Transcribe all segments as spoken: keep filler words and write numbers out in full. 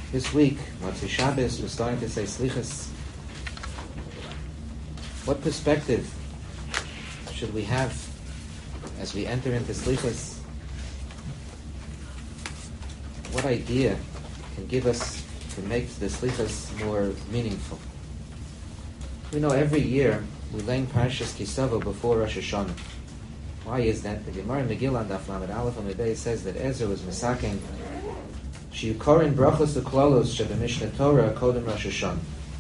This week, Motzei Shabbos, we're starting to say Slichas. What perspective should we have as we enter into Slichas? What idea can give us, can make the Slichas more meaningful? We know every year we learn Parshas Ki Savo before Rosh Hashanah. Why is that? The Gemara in Megillah Daf Lamed Aleph on the day says that Ezra was misaken Shiyukorin brachos uklalos shebemishna Torah kodem Rosh Hashanah.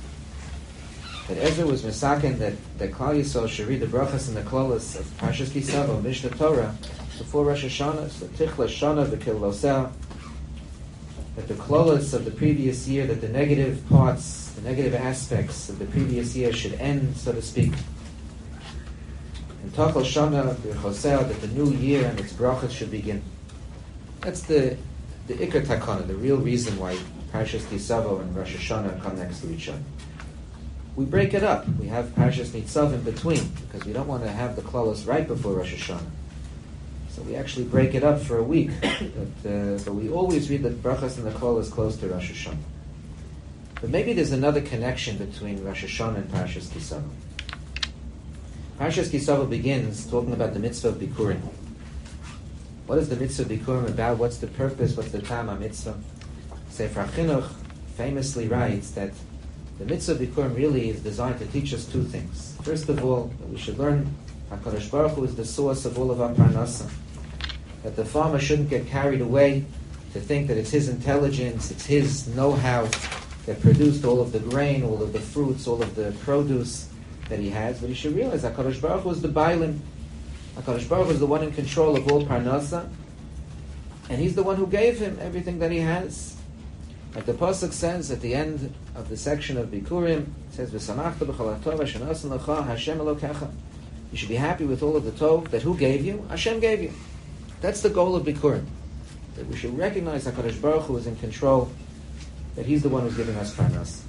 That Ezra was misaken that that Klal Yisrael should read the brachos and the klalos of Parshas Ki Savo, Mishnah Torah, before Rosh Hashanah. So tichla shana v'kil loseh. That the klalos of the previous year, that the negative parts, the negative aspects of the previous year should end, so to speak. And Tachal Shana v'choseh, that the new year and its brachos should begin. That's the the Ikar Takana, the real reason why Parshas Ki Savo and Rosh Hashanah come next to each other. We break it up. We have Parshas Nitzav in between because we don't want to have the klalos right before Rosh Hashanah. So we actually break it up for a week. But, uh, but we always read the brachas and the klalos close to Rosh Hashanah. But maybe there's another connection between Rosh Hashanah and Parshas Ki Savo. Parshas Ki Savo begins talking about the mitzvah of Bikurim. What is the mitzvah of Bikurim about? What's the purpose? What's the Tam HaMitzvah? Sefer HaChinuch famously writes that the mitzvah of Bikurim really is designed to teach us two things. First of all, that we should learn HaKadosh Baruch Hu is the source of all of our parnasa. That the farmer shouldn't get carried away to think that it's his intelligence, it's his know-how that produced all of the grain, all of the fruits, all of the produce that he has. But he should realize that HaKadosh Baruch Hu is the Bailim. HaKadosh Baruch Hu is the one in control of all parnasa, and he's the one who gave him everything that he has. Like the Pasuk says at the end of the section of Bikurim, it says, "V'samachta b'chol hatov asher nasan lecha Hashem Elokecha." You should be happy with all of the tov that who gave you? Hashem gave you. That's the goal of Bikurim. That we should recognize HaKadosh Baruch Hu is in control, that he's the one who's giving us parnasa.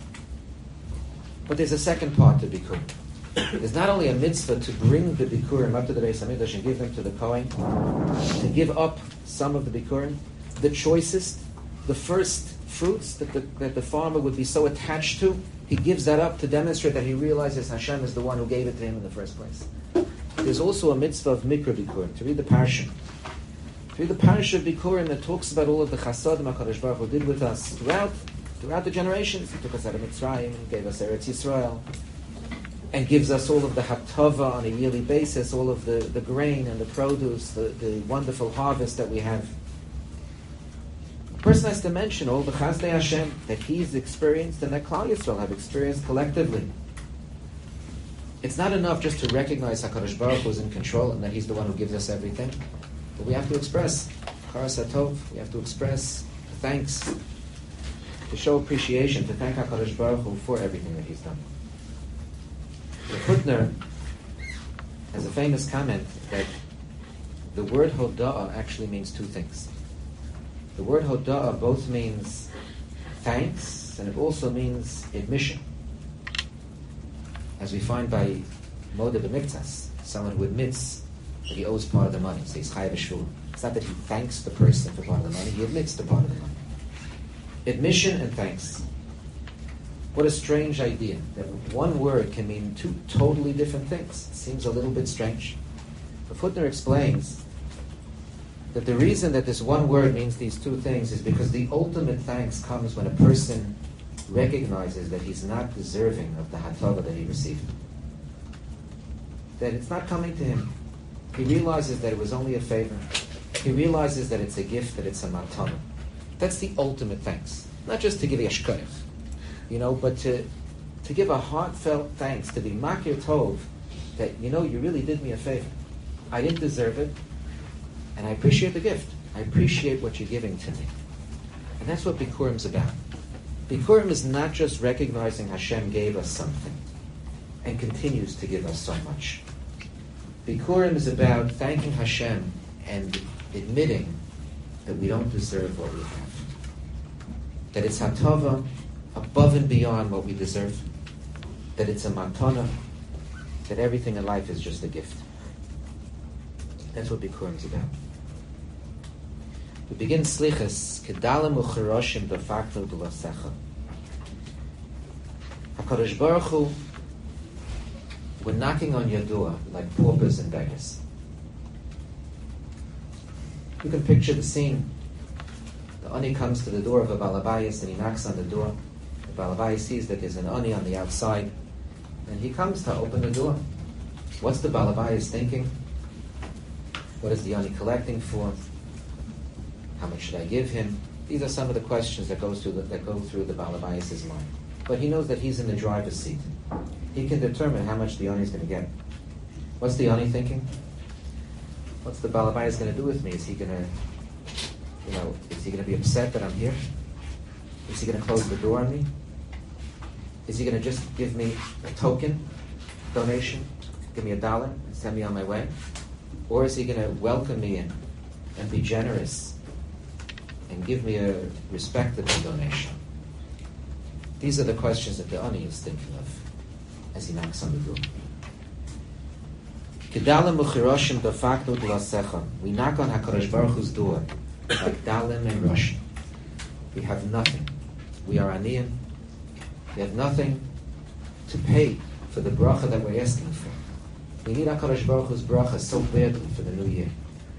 But there's a second part to Bikurim. There's not only a mitzvah to bring the Bikurim up to the Beis HaMikdash and give them to the Kohen, to give up some of the Bikurim, the choicest, the first fruits that the, that the farmer would be so attached to, he gives that up to demonstrate that he realizes Hashem is the one who gave it to him in the first place. There's also a mitzvah of Mikra Bikurim, to read the Parsha. To read the Parsha of Bikurim that talks about all of the chasadim HaKadosh Baruch Hu did with us throughout, throughout the generations. He took us out of Mitzrayim, he gave us Eretz Yisrael, and gives us all of the hatava on a yearly basis, all of the, the grain and the produce, the, the wonderful harvest that we have. A person has to mention all the Chazdei Hashem that he's experienced and that Klal Yisrael have experienced collectively. It's not enough just to recognize HaKadosh Baruch Hu is in control and that he's the one who gives us everything, but we have to express Charas HaTov, we have to express thanks, to show appreciation, to thank HaKadosh Baruch Hu for everything that he's done. The Hutner has a famous comment that the word Hoda'ah actually means two things. The word Hoda'ah both means thanks and it also means admission. As we find by Moda B'Miktas, someone who admits that he owes part of the money, so he's Chayav Shul. It's not that he thanks the person for part of the money, he admits the part of the money. Admission and thanks. What a strange idea, that one word can mean two totally different things. It seems a little bit strange. But Hutner explains that the reason that this one word means these two things is because the ultimate thanks comes when a person recognizes that he's not deserving of the hatava that he received. That it's not coming to him. He realizes that it was only a favor. He realizes that it's a gift, that it's a matana. That's the ultimate thanks. Not just to give yashkoyach, you know, but to to give a heartfelt thanks, to be makir tov, that, you know, you really did me a favor. I didn't deserve it, and I appreciate the gift. I appreciate what you're giving to me. And that's what Bikurim's about. Bikurim is not just recognizing Hashem gave us something and continues to give us so much. Bikurim is about thanking Hashem and admitting that we don't deserve what we have. That it's hatava above and beyond what we deserve. That it's a matana. That everything in life is just a gift. That's what Bikurim is about. We begin Slichas, Kedalim Ucheroshim B'Faknu D'Lasecha. HaKadosh Baruch Hu, we're knocking on your door like paupers and beggars. You can picture the scene. The Ani comes to the door of a Balabayas and he knocks on the door. The Balabayas sees that there's an Ani on the outside and he comes to open the door. What's the Balabayas thinking? What is the Ani collecting for? How much should I give him? These are some of the questions that goes through the, that go through the Balabayas' mind. But he knows that he's in the driver's seat. He can determine how much the Ani is going to get. What's the Ani thinking? What's the Balabayas going to do with me? Is he going to, you know, is he going to be upset that I'm here? Is he going to close the door on me? Is he going to just give me a token donation, give me a dollar and send me on my way? Or is he going to welcome me in and be generous and give me a respectable donation? These are the questions that the Ani is thinking of as he knocks on the door. Kedalim uchiroshim dafaknu d'lasecha. We knock on HaKadosh Baruch Hu's door like dalim and roshim. We have nothing. We are aniyim. We have nothing to pay for the bracha that we're asking for. We need HaKadosh Baruch Hu's bracha so badly for the new year.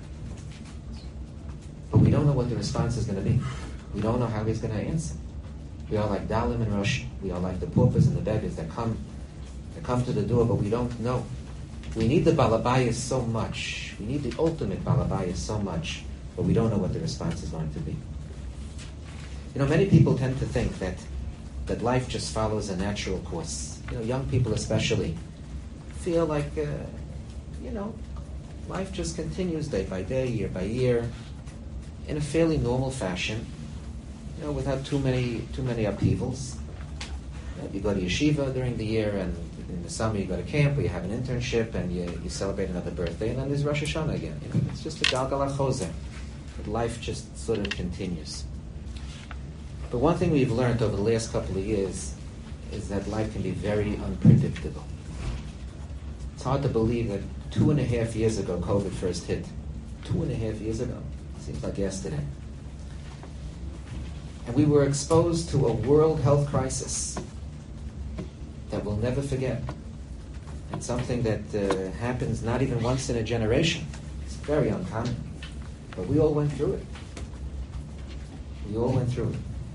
But we don't know what the response is going to be. We don't know how he's going to answer. We are like dalim and roshim. We are like the paupers and the beggars that come, that come to the door, but we don't know. We need the Balabayas so much. We need the ultimate Balabayas so much, but we don't know what the response is going to be. You know, many people tend to think that that life just follows a natural course. You know, young people especially feel like, uh, you know, life just continues day by day, year by year, in a fairly normal fashion, you know, without too many too many upheavals. You know, you go to yeshiva during the year, and in the summer you go to camp, or you have an internship, and you, you celebrate another birthday, and then there's Rosh Hashanah again. You know, it's just a galgal hachozer. Life just sort of continues. But one thing we've learned over the last couple of years is that life can be very unpredictable. It's hard to believe that two and a half years ago COVID first hit. Two and a half years ago. Seems like yesterday. And we were exposed to a world health crisis that we'll never forget. And something that uh, happens not even once in a generation. It's very uncommon. But we all went through it. We all went through it.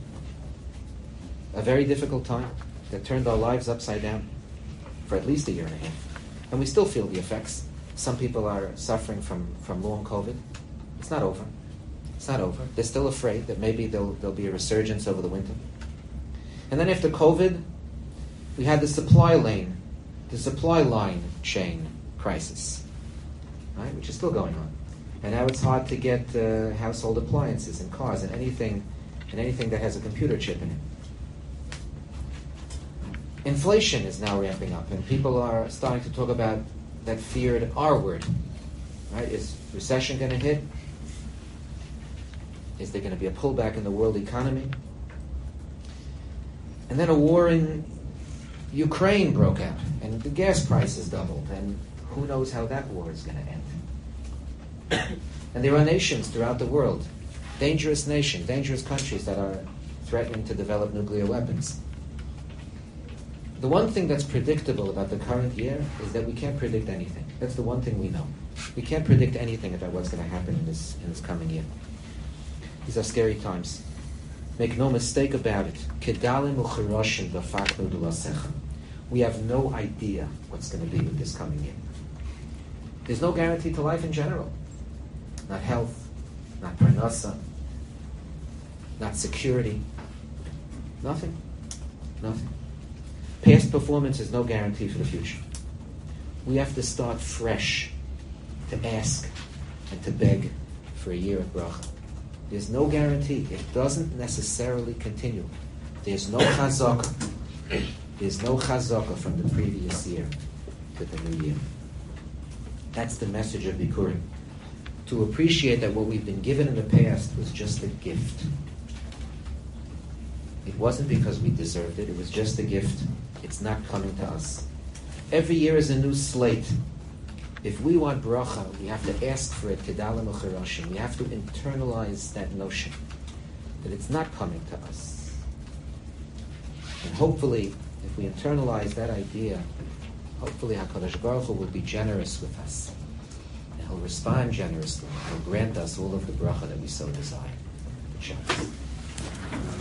A very difficult time that turned our lives upside down for at least a year and a half. And we still feel the effects. Some people are suffering from, from long COVID. It's not over. It's not over. They're still afraid that maybe there'll, there'll be a resurgence over the winter. And then after COVID, we had the supply lane, the supply line chain crisis, right, which is still going on. And now it's hard to get uh, household appliances and cars and anything, and anything that has a computer chip in it. Inflation is now ramping up, and people are starting to talk about that feared R word. Right? Is recession going to hit? Is there going to be a pullback in the world economy? And then a war in Ukraine broke out, and the gas prices doubled, and who knows how that war is going to end. And there are nations throughout the world, dangerous nations, dangerous countries that are threatening to develop nuclear weapons. The one thing that's predictable about the current year is that we can't predict anything. That's the one thing we know. We can't predict anything about what's going to happen in this in this coming year. These are scary times. Make no mistake about it. Kedalim uchiroshim b'faknu d'lasecha. We have no idea what's going to be with this coming year. There's no guarantee to life in general. Not health, not parnasa, not security. Nothing. Nothing. Past performance is no guarantee for the future. We have to start fresh to ask and to beg for a year of bracha. There's no guarantee. It doesn't necessarily continue. There's no chazaka. There's no chazaka from the previous year to the new year. That's the message of Bikurim. To appreciate that what we've been given in the past was just a gift. It wasn't because we deserved it. It was just a gift. It's not coming to us. Every year is a new slate. If we want bracha, we have to ask for it, kedalim u'cherashim. We have to internalize that notion, that it's not coming to us. And hopefully, if we internalize that idea, hopefully HaKadosh Baruch Hu will be generous with us. And He'll respond generously. He'll grant us all of the bracha that we so desire. Good Shabbos.